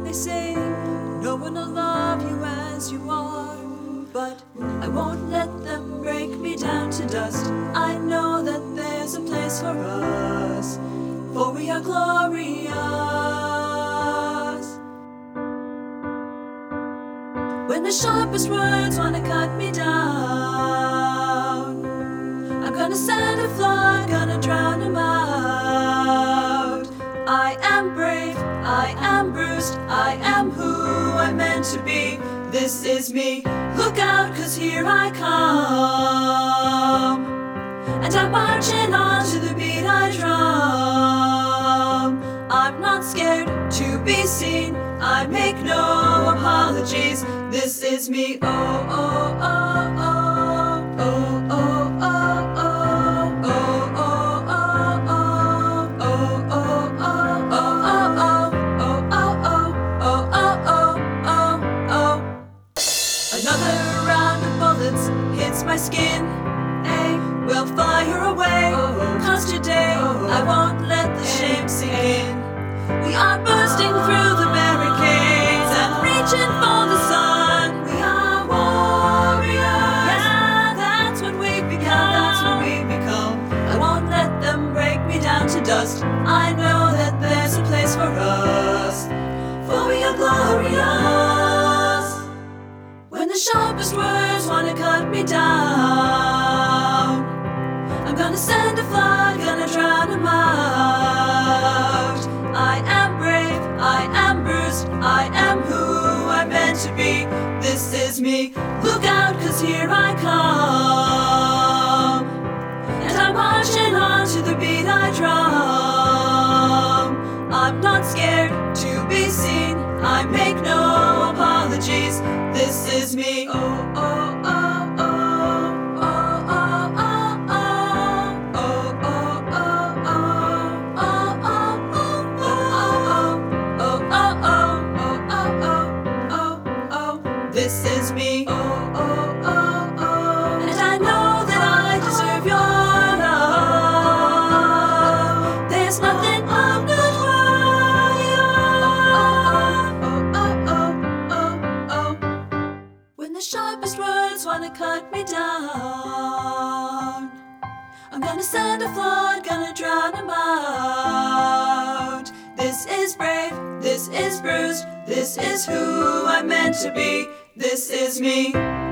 may say no one will love you as you are, but I won't let them break me down to dust. I know that there's a place for us, for we are glorious. When the sharpest words wanna cut me down, I'm gonna send a flood, gonna drown 'em out. I am brave, I am bruised, I am who I'm meant to be. This is me, look out, 'cause here I come. And I'm marching on to the beat I drum. I'm not scared to be seen, I make no apologies. This is me, oh, oh, oh, oh, oh, oh, oh, oh, oh, oh, oh. Another round of bullets hits my skin. They will fire away. 'Cause today I won't let the shame sink in. We are bursting through the barricades and reaching for the sun. We are warriors. Yeah, that's what we become. That's what we become. I won't let them break me down to dust. I know that there's a place for us, for we are glorious. When the sharpest words wanna cut me down, I'm gonna send a flood, gonna drown 'em out. I am brave, I am bruised, I am who I'm meant to be. This is me, look out, 'cause here I come. And I'm marching on to the beat I drum. I'm not scared to be seen, I make no apologies. This is me, oh, oh, oh, oh, oh, oh, oh, oh, oh, oh, oh, oh, oh. This is me, oh, oh, oh, oh. And I know that I deserve your love. There's nothing I'm not worthy of. When the sharpest words wanna cut me down, I'm gonna send a flood, gonna drown 'em out. This is brave, this is bruised, this is who I'm meant to be. This is me.